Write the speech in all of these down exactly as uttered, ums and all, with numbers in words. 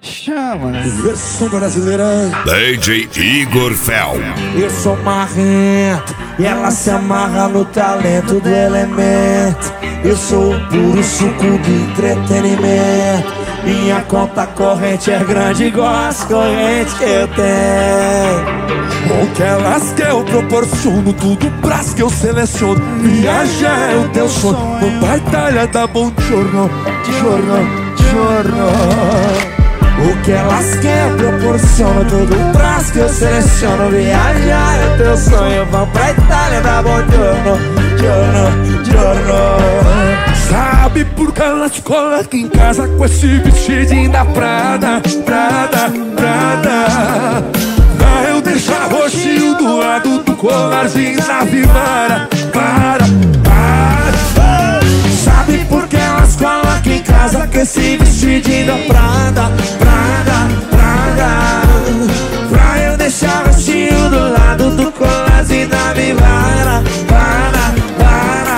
Chama, né? Versão brasileira. D J Igor Fel. Eu sou marrento e ela se amarra no talento do elemento. Eu sou o puro suco do entretenimento. Minha conta corrente é grande igual as correntes que eu tenho. O que elas querem eu proporciono, tudo pras que eu seleciono. Viajar é o teu sonho, no batalha da bom giorno, giorno, giorno. O que elas querem proporciono, tudo pras que eu seleciono. Viajar é o teu sonho, vão pra Itália da bom giorno, giorno, giorno. Sabe por que ela te coloca em casa com esse vestidinho da Prada, Prada, Prada? Pra eu deixar roxinho do lado do colarzinho da Vivara, para, para. Sabe por que elas colocam em casa com esse vestidinho da Prada, Prada, Prada? Pra eu deixar roxinho do lado do colarzinho da Vivara, para, para.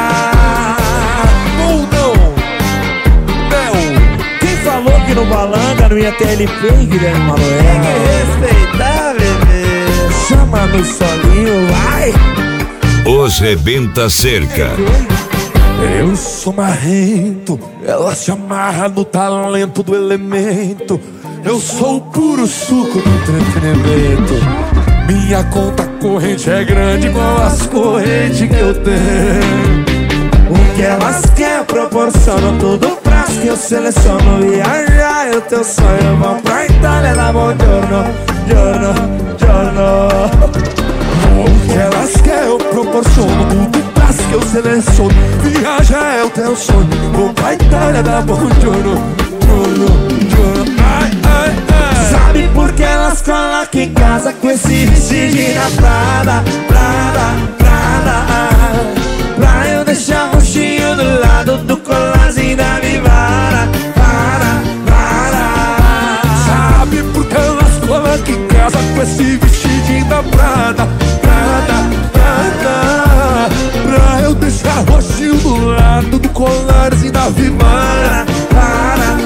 Que no Balanga não ia ter L P, Guilherme Manoel. Tem que respeitar, bebê. Chama no solinho, vai. Os Rebenta Cerca. Eu sou marrento, ela se amarra no talento do elemento. Eu sou o puro suco do entretenimento. Minha conta corrente é grande igual as correntes que eu tenho. O que elas querem proporcionam, tudo pras que eu seleciono. Viajar é o teu sonho, vão pra Itália da bom giorno, giorno, giorno. O que elas querem eu proporciono, tudo pras que eu seleciono. Viajar é o teu sonho, vão pra Itália da bom giorno, giorno, giorno. Ai, ai, ai. Sabe por que elas colocam em casa com esse vestidinho da Prada, Prada, Prada? Pra eu deixar roxinho do lado do colarzinho da Vivara, para, para. Sabe por que elas colocam em casa com esse vestidinho da Prada, Prada, Prada? Pra eu deixar roxinho do lado do colarzinho da Vivara, para,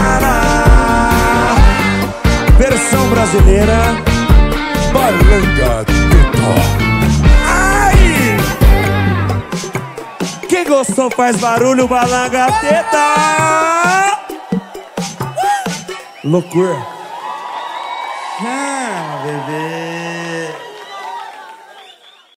para. Versão brasileira, Balanga Teta. Quem gostou faz barulho, Balanga Teta. Loucura.